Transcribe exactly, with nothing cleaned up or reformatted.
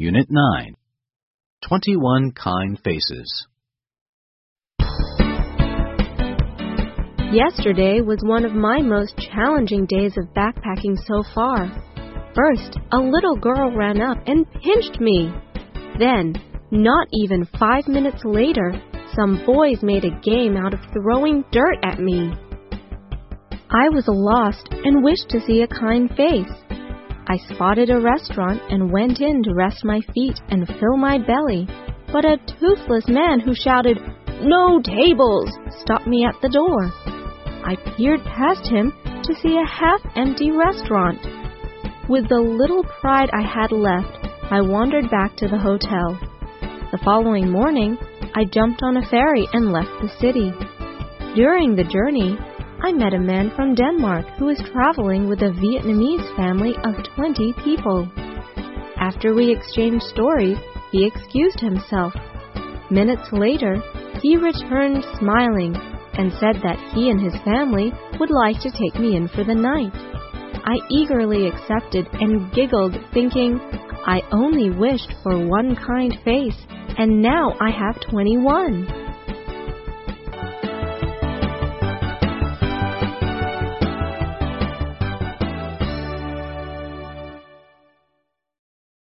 Unit nine. twenty-one Kind Faces. Yesterday was one of my most challenging days of backpacking so far. First, a little girl ran up and pinched me. Then, not even five minutes later, some boys made a game out of throwing dirt at me. I was lost and wished to see a kind face. I spotted a restaurant and went in to rest my feet and fill my belly, but a toothless man who shouted, "No tables!" stopped me at the door. I peered past him to see a half-empty restaurant. With the little pride I had left, I wandered back to the hotel. The following morning, I jumped on a ferry and left the city. During the journey, I met a man from Denmark who was traveling with a Vietnamese family of twenty people. After we exchanged stories, he excused himself. Minutes later, he returned smiling and said that he and his family would like to take me in for the night. I eagerly accepted and giggled, thinking, I only wished for one kind face, and now I have twenty-one.